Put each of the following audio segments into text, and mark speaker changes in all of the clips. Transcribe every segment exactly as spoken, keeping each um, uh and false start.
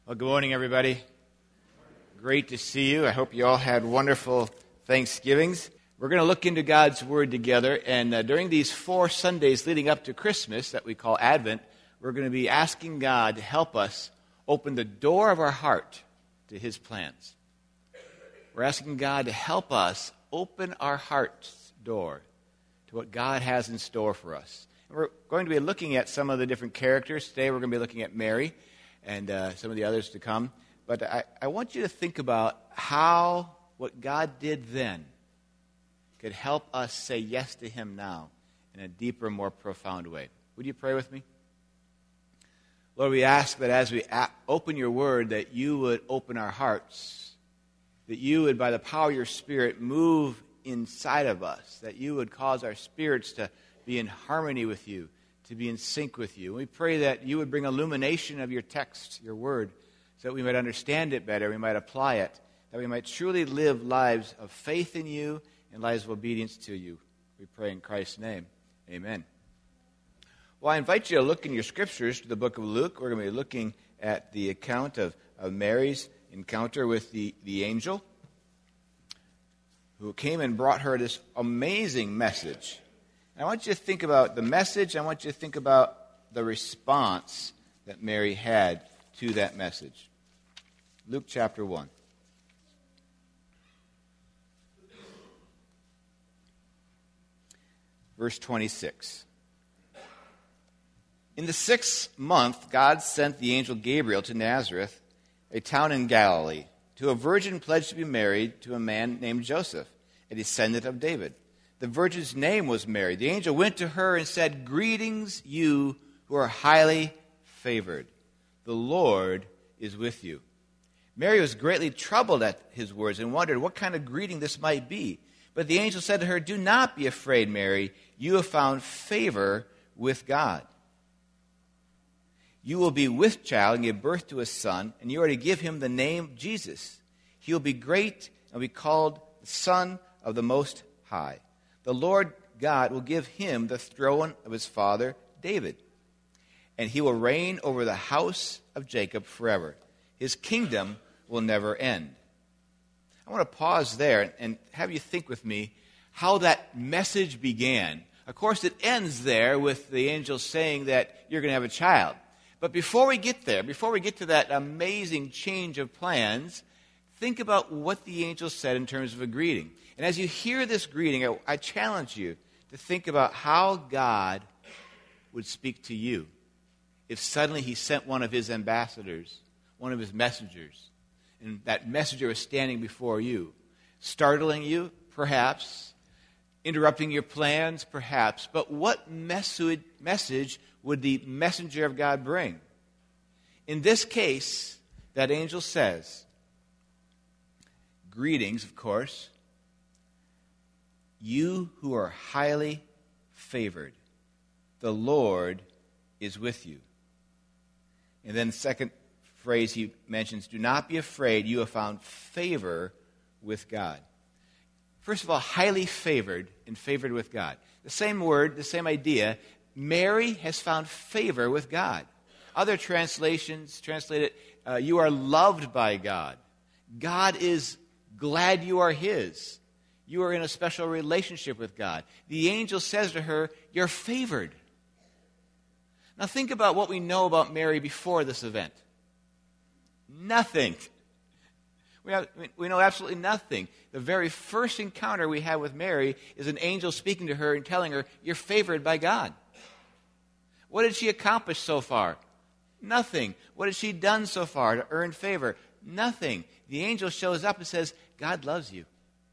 Speaker 1: Well, good morning, everybody. Great to see you. I hope you all had wonderful Thanksgivings. We're going to look into God's Word together, and uh, during these four Sundays leading up to Christmas that we call Advent, we're going to be asking God to help us open the door of our heart to His plans. We're asking God to help us open our heart's door to what God has in store for us. And we're going to be looking at some of the different characters. Today we're going to be looking at Mary and uh, some of the others to come. But I, I want you to think about how what God did then could help us say yes to Him now in a deeper, more profound way. Would you pray with me? Lord, we ask that as we a- open your word, that you would open our hearts, that you would, by the power of your Spirit, move inside of us, that you would cause our spirits to be in harmony with you, to be in sync with you. We pray that you would bring illumination of your text, your word, so that we might understand it better, we might apply it, that we might truly live lives of faith in you and lives of obedience to you. We pray in Christ's name. Amen. Well, I invite you to look in your scriptures to the book of Luke. We're going to be looking at the account of, of Mary's encounter with the, the angel who came and brought her this amazing message. And I want you to think about the message. I want you to think about the response that Mary had to that message. Luke chapter one. Verse twenty-six. In the sixth month, God sent the angel Gabriel to Nazareth, a town in Galilee, to a virgin pledged to be married to a man named Joseph, a descendant of David. The virgin's name was Mary. The angel went to her and said, "Greetings, you who are highly favored. The Lord is with you." Mary was greatly troubled at his words and wondered what kind of greeting this might be. But the angel said to her, "Do not be afraid, Mary. You have found favor with God. You will be with child and give birth to a son, and you are to give him the name Jesus. He will be great and will be called the Son of the Most High. The Lord God will give him the throne of his father David, and he will reign over the house of Jacob forever. His kingdom will never end." I want to pause there and have you think with me how that message began. Of course, it ends there with the angel saying that you're going to have a child. But before we get there, before we get to that amazing change of plans, think about what the angel said in terms of a greeting. And as you hear this greeting, I, I challenge you to think about how God would speak to you if suddenly he sent one of his ambassadors, one of his messengers, and that messenger was standing before you, startling you, perhaps, interrupting your plans, perhaps. But what message, message would the messenger of God bring? In this case, that angel says, "Greetings," of course, "you who are highly favored. The Lord is with you." And then the second phrase he mentions, "Do not be afraid, you have found favor with God." First of all, highly favored and favored with God. The same word, the same idea. Mary has found favor with God. Other translations translate it, uh, you are loved by God. God is glad you are his. You are in a special relationship with God. The angel says to her, "You're favored." Now think about what we know about Mary before this event. Nothing. We, have, we know absolutely nothing. The very first encounter we have with Mary is an angel speaking to her and telling her, "You're favored by God." What did she accomplish so far? Nothing. What has she done so far to earn favor? Nothing. The angel shows up and says, "God loves you."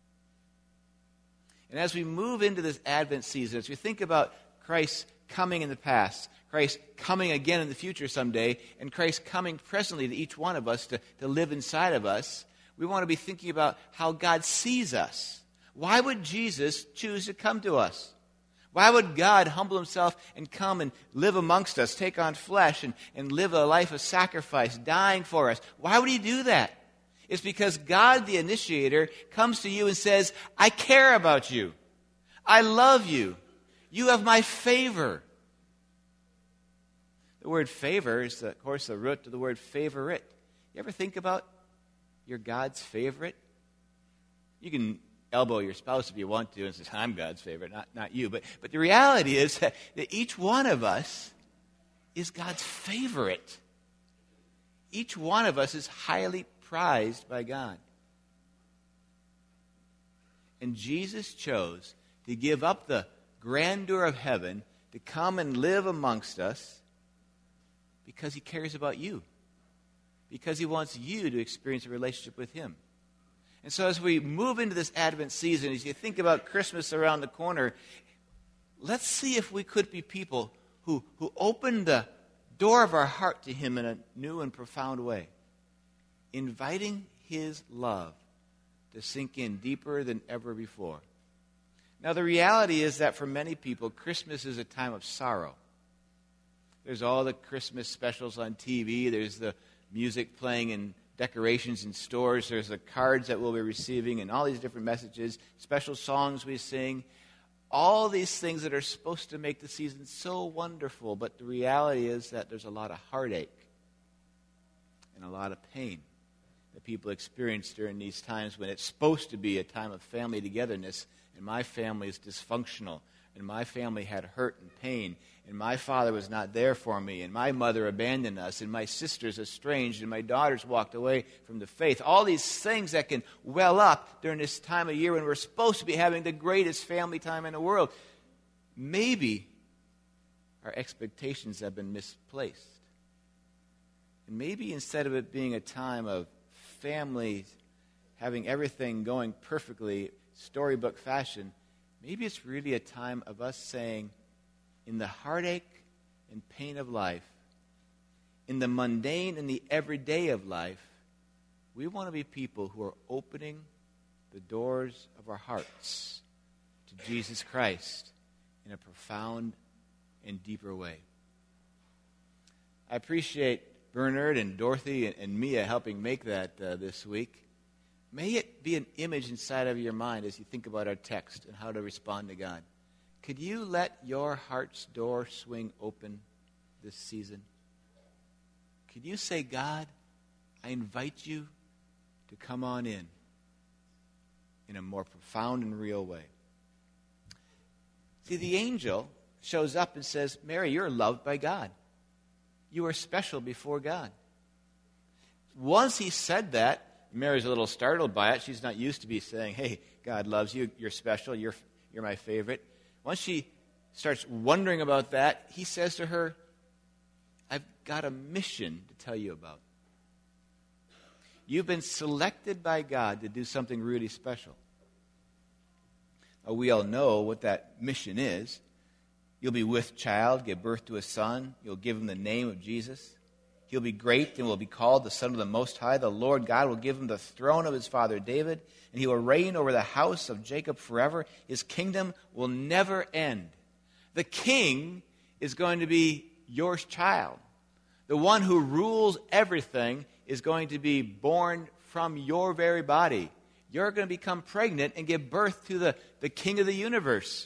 Speaker 1: And as we move into this Advent season, as we think about Christ coming in the past, Christ coming again in the future someday, and Christ coming presently to each one of us to, to live inside of us, we want to be thinking about how God sees us. Why would Jesus choose to come to us? Why would God humble himself and come and live amongst us, take on flesh, and, and live a life of sacrifice, dying for us? Why would he do that? It's because God, the initiator, comes to you and says, "I care about you. I love you. You have my favor." The word favor is, of course, the root of the word favorite. You ever think about you're God's favorite? You can elbow your spouse if you want to and say, I'm God's favorite, not, not you. But, but the reality is that, that each one of us is God's favorite. Each one of us is highly prized by God. And Jesus chose to give up the grandeur of heaven to come and live amongst us because he cares about you. Because he wants you to experience a relationship with him. And so as we move into this Advent season, as you think about Christmas around the corner, let's see if we could be people who, who open the door of our heart to him in a new and profound way, inviting his love to sink in deeper than ever before. Now, the reality is that for many people, Christmas is a time of sorrow. There's all the Christmas specials on T V. There's the music playing and decorations in stores. There's the cards that we'll be receiving and all these different messages, special songs we sing. All these things that are supposed to make the season so wonderful. But the reality is that there's a lot of heartache and a lot of pain that people experience during these times when it's supposed to be a time of family togetherness, and my family is dysfunctional, and my family had hurt and pain, and my father was not there for me, and my mother abandoned us, and my sisters estranged, and my daughters walked away from the faith. All these things that can well up during this time of year when we're supposed to be having the greatest family time in the world. Maybe our expectations have been misplaced. And maybe instead of it being a time of families having everything going perfectly, storybook fashion, maybe it's really a time of us saying, in the heartache and pain of life, in the mundane and the everyday of life, we want to be people who are opening the doors of our hearts to Jesus Christ in a profound and deeper way. I appreciate Bernard and Dorothy and, and Mia helping make that uh, this week. May it be an image inside of your mind as you think about our text and how to respond to God. Could you let your heart's door swing open this season? Could you say, God, I invite you to come on in in a more profound and real way. See, the angel shows up and says, Mary, you're loved by God. You are special before God. Once he said that, Mary's a little startled by it. She's not used to be saying, hey, God loves you, you're special, you're, you're my favorite. Once she starts wondering about that, he says to her, I've got a mission to tell you about. You've been selected by God to do something really special. Now, we all know what that mission is. You'll be with child, give birth to a son. You'll give him the name of Jesus. He'll be great and will be called the Son of the Most High. The Lord God will give him the throne of his father David, and he will reign over the house of Jacob forever. His kingdom will never end. The king is going to be your child. The one who rules everything is going to be born from your very body. You're going to become pregnant and give birth to the, the king of the universe.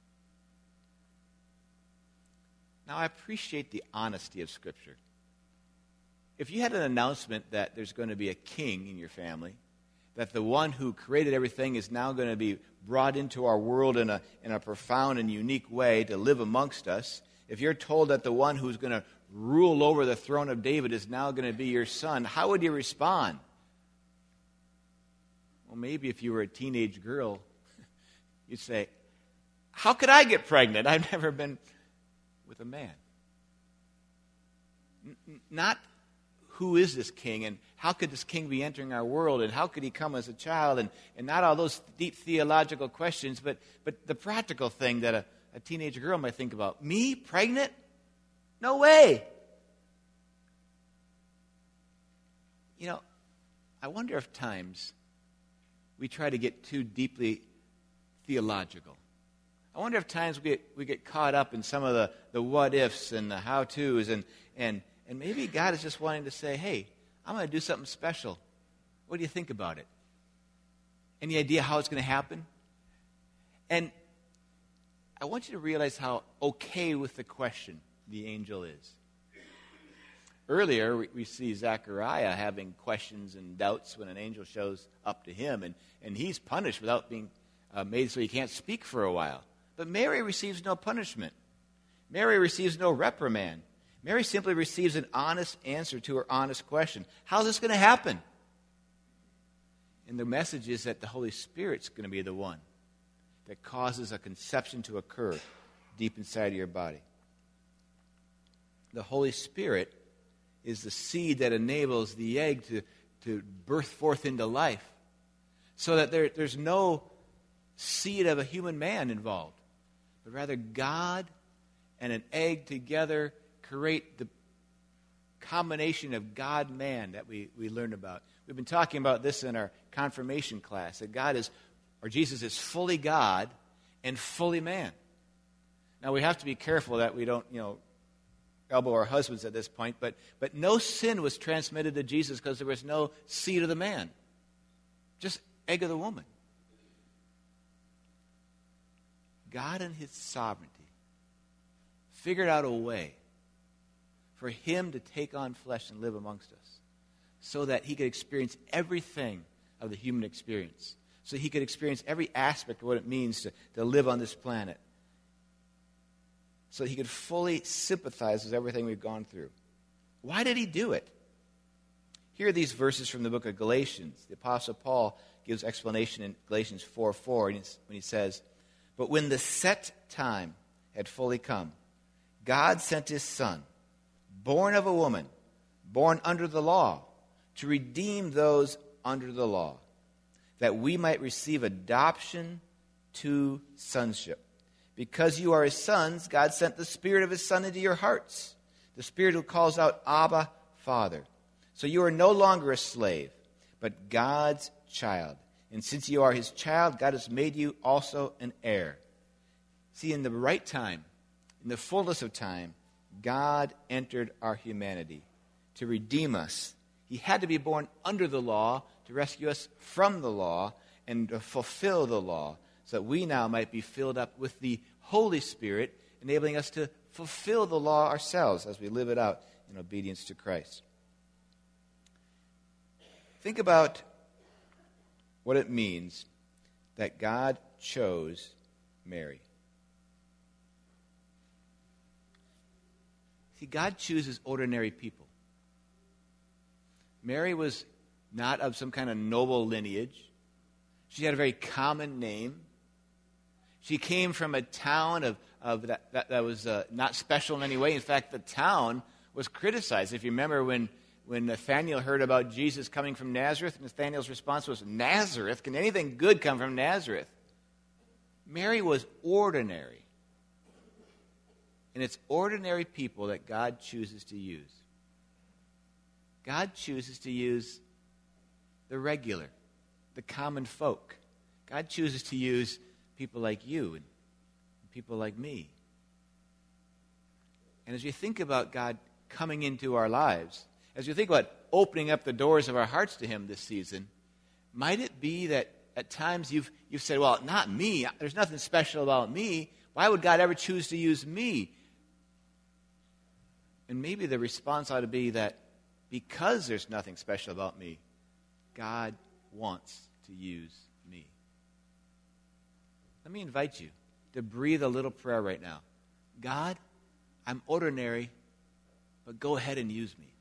Speaker 1: Now, I appreciate the honesty of Scripture. If you had an announcement that there's going to be a king in your family, that the one who created everything is now going to be brought into our world in a, in a profound and unique way to live amongst us, if you're told that the one who's going to rule over the throne of David is now going to be your son, how would you respond? Well, maybe if you were a teenage girl, you'd say, how could I get pregnant? I've never been with a man. N- not who is this king and how could this king be entering our world and how could he come as a child and, and not all those deep theological questions, but, but the practical thing that a, a teenage girl might think about. Me, pregnant? No way. You know, I wonder if times we try to get too deeply theological. I wonder if times we get, we get caught up in some of the, the what-ifs and the how-tos, and, and, and maybe God is just wanting to say, hey, I'm going to do something special. What do you think about it? Any idea how it's going to happen? And I want you to realize how okay with the question the angel is. Earlier, we, we see Zechariah having questions and doubts when an angel shows up to him, and, and he's punished without being uh, made so he can't speak for a while. But Mary receives no punishment. Mary receives no reprimand. Mary simply receives an honest answer to her honest question. How's this going to happen? And the message is that the Holy Spirit's going to be the one that causes a conception to occur deep inside of your body. The Holy Spirit is the seed that enables the egg to, to birth forth into life, so that there, there's no seed of a human man involved, but rather God and an egg together create the combination of God-man that we, we learned about. We've been talking about this in our confirmation class, that God is, or Jesus is fully God and fully man. Now, we have to be careful that we don't, you know, elbow our husbands at this point, but, but no sin was transmitted to Jesus because there was no seed of the man, just egg of the woman. God in his sovereignty figured out a way for him to take on flesh and live amongst us so that he could experience everything of the human experience, so he could experience every aspect of what it means to, to live on this planet, so that he could fully sympathize with everything we've gone through. Why did he do it? Here are these verses from the book of Galatians. The Apostle Paul gives explanation in Galatians four four when he says, "But when the set time had fully come, God sent his Son, born of a woman, born under the law, to redeem those under the law, that we might receive adoption to sonship. Because you are his sons, God sent the Spirit of his Son into your hearts, the Spirit who calls out, Abba, Father. So you are no longer a slave, but God's child. And since you are his child, God has made you also an heir." See, in the right time, in the fullness of time, God entered our humanity to redeem us. He had to be born under the law to rescue us from the law and to fulfill the law, so that we now might be filled up with the Holy Spirit, enabling us to fulfill the law ourselves as we live it out in obedience to Christ. Think about what it means that God chose Mary. See, God chooses ordinary people. Mary was not of some kind of noble lineage. She had a very common name. She came from a town of, of that, that, that was uh, not special in any way. In fact, the town was criticized. If you remember when, when Nathanael heard about Jesus coming from Nazareth, Nathanael's response was, "Nazareth? Can anything good come from Nazareth?" Mary was ordinary. And it's ordinary people that God chooses to use. God chooses to use the regular, the common folk. God chooses to use people like you and people like me. And as we think about God coming into our lives, as we think about opening up the doors of our hearts to him this season, might it be that at times you've, you've said, "Well, not me. There's nothing special about me. Why would God ever choose to use me?" And maybe the response ought to be that because there's nothing special about me, God wants to use me. Let me invite you to breathe a little prayer right now. God, I'm ordinary, but go ahead and use me.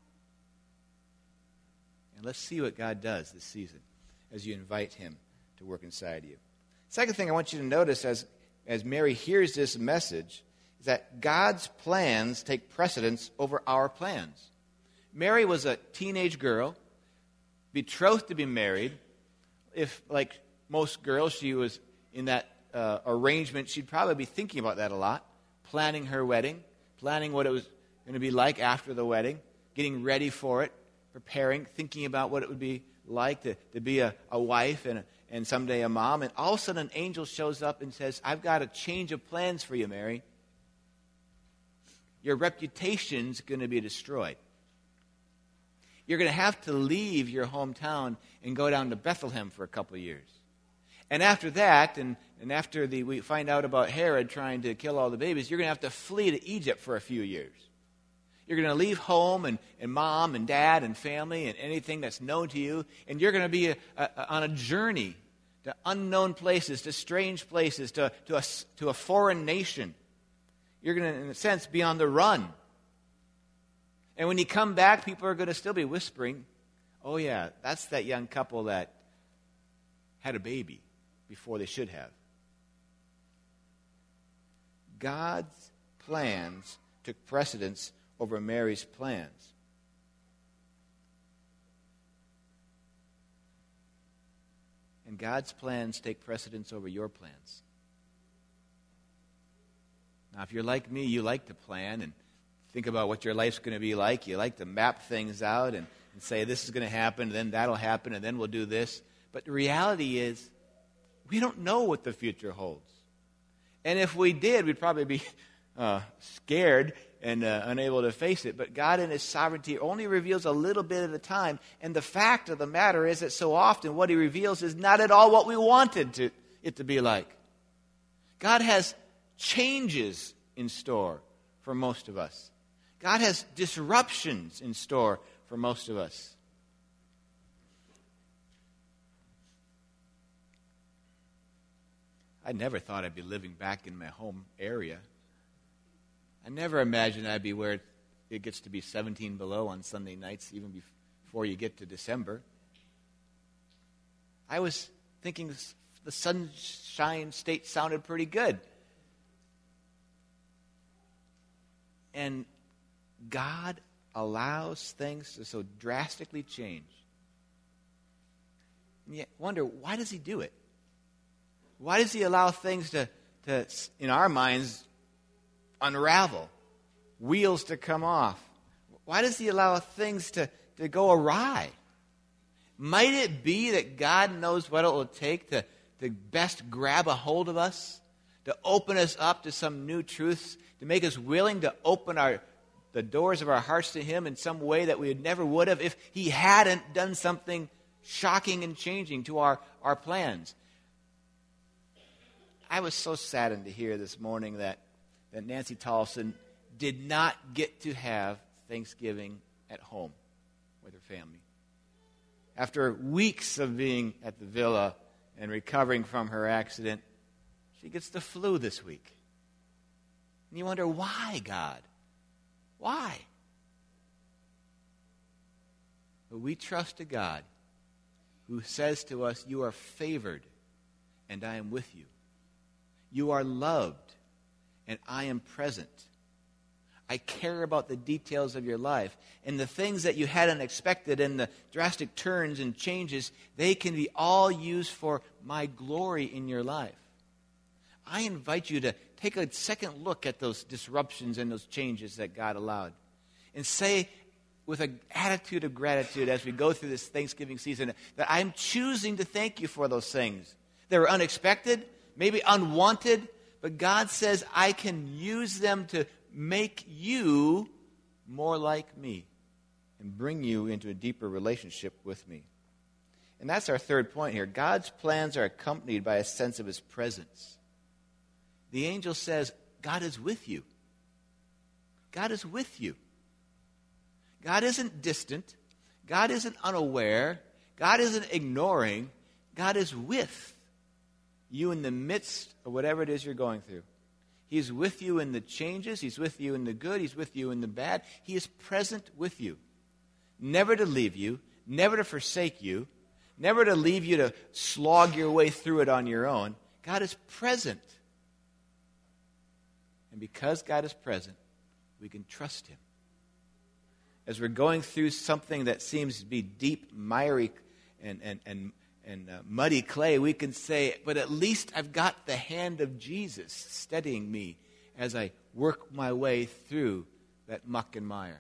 Speaker 1: And let's see what God does this season as you invite him to work inside you. Second thing I want you to notice as, as Mary hears this message is that God's plans take precedence over our plans. Mary was a teenage girl, betrothed to be married. If, like most girls, she was in that uh, arrangement, she'd probably be thinking about that a lot, planning her wedding, planning what it was going to be like after the wedding, getting ready for it, preparing, thinking about what it would be like to, to be a, a wife and, a, and someday a mom. And all of a sudden, an angel shows up and says, "I've got a change of plans for you, Mary. Your reputation's going to be destroyed. You're going to have to leave your hometown and go down to Bethlehem for a couple of years. And after that, and, and after the, we find out about Herod trying to kill all the babies, you're going to have to flee to Egypt for a few years. You're going to leave home and, and mom and dad and family and anything that's known to you, and you're going to be a, a, on a journey to unknown places, to strange places, to, to, a, to a foreign nation. You're going to, in a sense, be on the run. And when you come back, people are going to still be whispering, oh yeah, that's that young couple that had a baby before they should have. God's plans took precedence over Mary's plans. And God's plans take precedence over your plans. Now, if you're like me, you like to plan and think about what your life's going to be like. You like to map things out and, and say, this is going to happen, and then that'll happen, and then we'll do this. But the reality is, we don't know what the future holds. And if we did, we'd probably be uh, scared and uh, unable to face it. But God in His sovereignty only reveals a little bit at a time. And the fact of the matter is that so often what He reveals is not at all what we wanted to, it to be like. God has changes in store for most of us. God has disruptions in store for most of us. I never thought I'd be living back in my home area. I never imagined I'd be where it gets to be seventeen below on Sunday nights, even before you get to December. I was thinking the Sunshine State sounded pretty good. And God allows things to so drastically change. And you wonder, why does He do it? Why does He allow things to, to, in our minds, unravel? Wheels to come off? Why does He allow things to, to go awry? Might it be that God knows what it will take to, to best grab a hold of us? To open us up to some new truths? To make us willing to open our the doors of our hearts to Him in some way that we never would have if He hadn't done something shocking and changing to our, our plans? I was so saddened to hear this morning that, that Nancy Tolson did not get to have Thanksgiving at home with her family. After weeks of being at the villa and recovering from her accident, she gets the flu this week. And you wonder, why, God? Why? But we trust a God who says to us, you are favored, and I am with you. You are loved, and I am present. I care about the details of your life. And the things that you hadn't expected and the drastic turns and changes, they can be all used for my glory in your life. I invite you to take a second look at those disruptions and those changes that God allowed. And say with an attitude of gratitude as we go through this Thanksgiving season that I'm choosing to thank you for those things. They were unexpected, maybe unwanted, but God says I can use them to make you more like me and bring you into a deeper relationship with me. And that's our third point here. God's plans are accompanied by a sense of His presence. The angel says, God is with you. God is with you. God isn't distant. God isn't unaware. God isn't ignoring. God is with you in the midst of whatever it is you're going through. He's with you in the changes. He's with you in the good. He's with you in the bad. He is present with you. Never to leave you. Never to forsake you. Never to leave you to slog your way through it on your own. God is present. And because God is present, we can trust Him. As we're going through something that seems to be deep, miry, and, and, and, and uh, muddy clay, we can say, but at least I've got the hand of Jesus steadying me as I work my way through that muck and mire.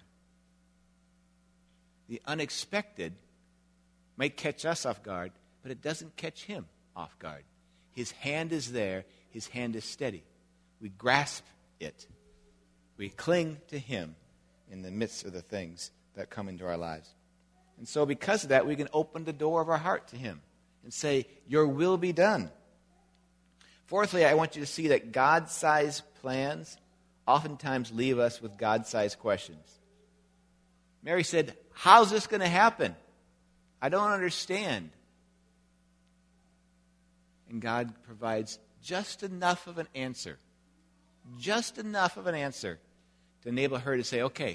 Speaker 1: The unexpected might catch us off guard, but it doesn't catch Him off guard. His hand is there. His hand is steady. We grasp it. We cling to Him in the midst of the things that come into our lives. And so because of that, we can open the door of our heart to Him and say, your will be done. Fourthly, I want you to see that God-sized plans oftentimes leave us with God-sized questions. Mary said, how's this going to happen? I don't understand. And God provides just enough of an answer, just enough of an answer to enable her to say, okay.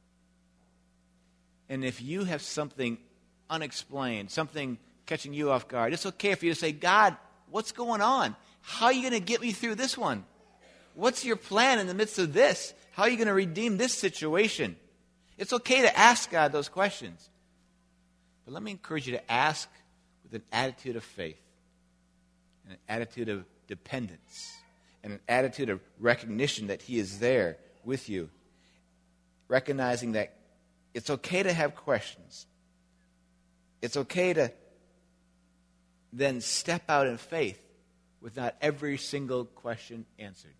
Speaker 1: And if you have something unexplained, something catching you off guard, it's okay for you to say, God, what's going on? How are you going to get me through this one? What's your plan in the midst of this? How are you going to redeem this situation? It's okay to ask God those questions. But let me encourage you to ask with an attitude of faith, and an attitude of dependence, and an attitude of recognition that He is there with you. Recognizing that it's okay to have questions. It's okay to then step out in faith with not every single question answered.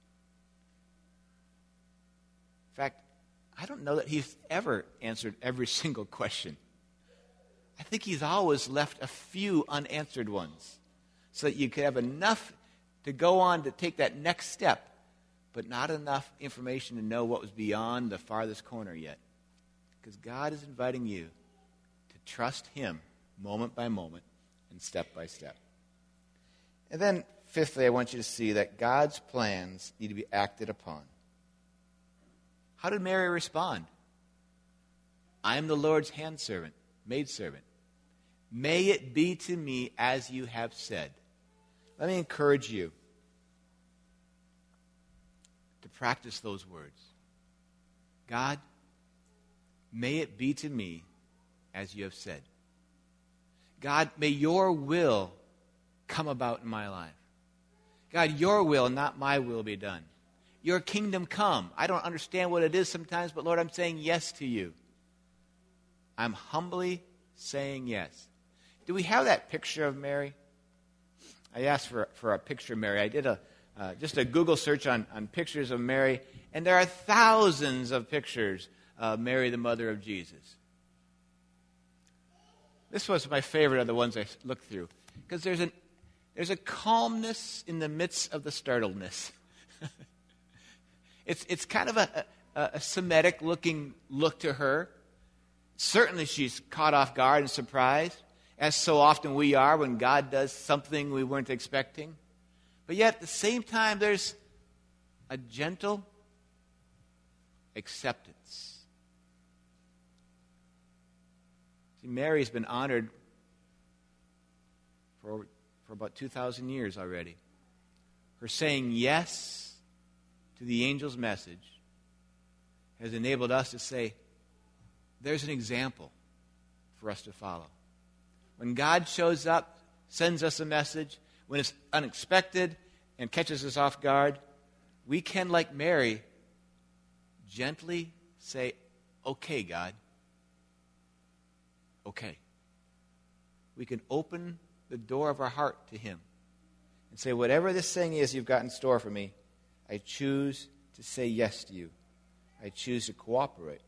Speaker 1: In fact, I don't know that He's ever answered every single question. I think He's always left a few unanswered ones so that you could have enough to go on to take that next step, but not enough information to know what was beyond the farthest corner yet. Because God is inviting you to trust Him moment by moment and step by step. And then, fifthly, I want you to see that God's plans need to be acted upon. How did Mary respond? I am the Lord's handservant, maidservant. May it be to me as you have said. Let me encourage you to practice those words. God, may it be to me as you have said. God, may your will come about in my life. God, your will, not my will, be done. Your kingdom come. I don't understand what it is sometimes, but Lord, I'm saying yes to you. I'm humbly saying yes. Do we have that picture of Mary? I asked for, for a picture of Mary. I did a uh, just a Google search on, on pictures of Mary, and there are thousands of pictures of Mary, the mother of Jesus. This was my favorite of the ones I looked through, because there's an there's a calmness in the midst of the startledness. It's it's kind of a, a, a Semitic-looking look to her. Certainly she's caught off guard and surprised, as so often we are when God does something we weren't expecting. But yet at the same time, there's a gentle acceptance. See, Mary's been honored for, for about two thousand years already. Her saying yes to the angel's message has enabled us to say, there's an example for us to follow. When God shows up, sends us a message, when it's unexpected and catches us off guard, we can, like Mary, gently say, okay, God. Okay. We can open the door of our heart to Him and say, whatever this thing is you've got in store for me, I choose to say yes to you. I choose to cooperate.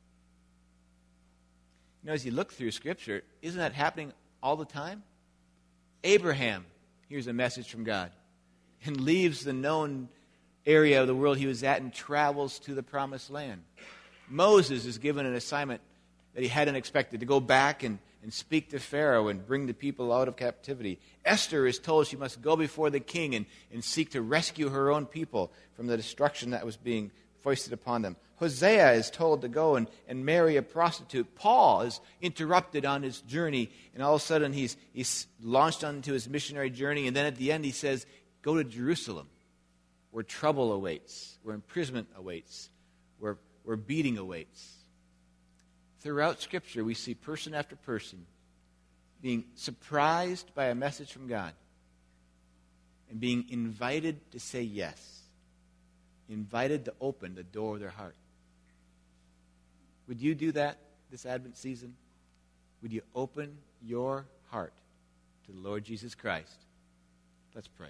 Speaker 1: You know, as you look through Scripture, isn't that happening all the time? Abraham hears a message from God and leaves the known area of the world he was at and travels to the promised land. Moses is given an assignment that he hadn't expected, to go back and, and speak to Pharaoh and bring the people out of captivity. Esther is told she must go before the king and, and seek to rescue her own people from the destruction that was being foisted upon them. Hosea is told to go and, and marry a prostitute. Paul is interrupted on his journey, and all of a sudden he's, he's launched onto his missionary journey, and then at the end he says, go to Jerusalem, where trouble awaits, where imprisonment awaits, where, where beating awaits. Throughout Scripture, we see person after person being surprised by a message from God and being invited to say yes, invited to open the door of their heart. Would you do that this Advent season? Would you open your heart to the Lord Jesus Christ? Let's pray.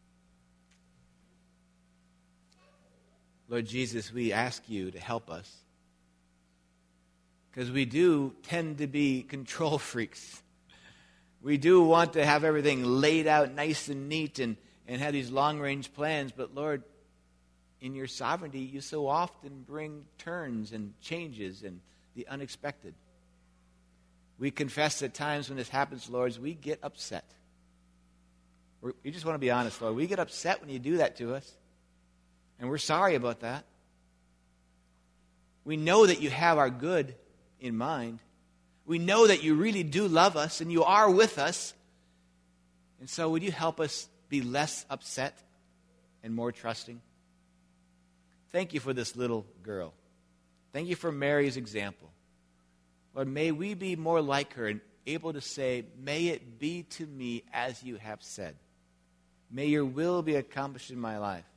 Speaker 1: Lord Jesus, we ask you to help us, because we do tend to be control freaks. We do want to have everything laid out nice and neat and, and have these long-range plans. But Lord, in your sovereignty, you so often bring turns and changes and the unexpected. We confess at times when this happens, Lord, we get upset. We're, we just want to be honest, Lord. We get upset when you do that to us. And we're sorry about that. We know that you have our good in mind. We know that you really do love us and you are with us. And so would you help us be less upset and more trusting? Thank you for this little girl. Thank you for Mary's example. Lord, may we be more like her and able to say, may it be to me as you have said. May your will be accomplished in my life.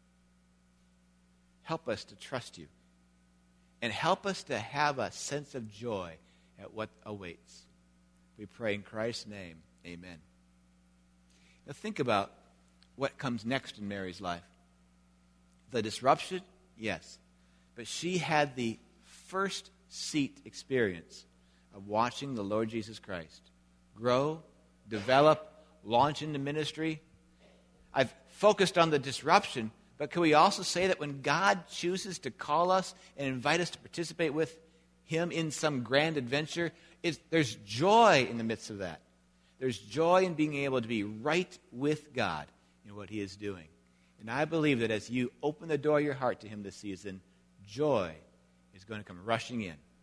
Speaker 1: Help us to trust you. And help us to have a sense of joy at what awaits. We pray in Christ's name, amen. Now think about what comes next in Mary's life. The disruption, yes. But she had the first seat experience of watching the Lord Jesus Christ grow, develop, launch into ministry. I've focused on the disruption, but can we also say that when God chooses to call us and invite us to participate with him in some grand adventure, it's, there's joy in the midst of that. There's joy in being able to be right with God in what he is doing. And I believe that as you open the door of your heart to him this season, joy is going to come rushing in.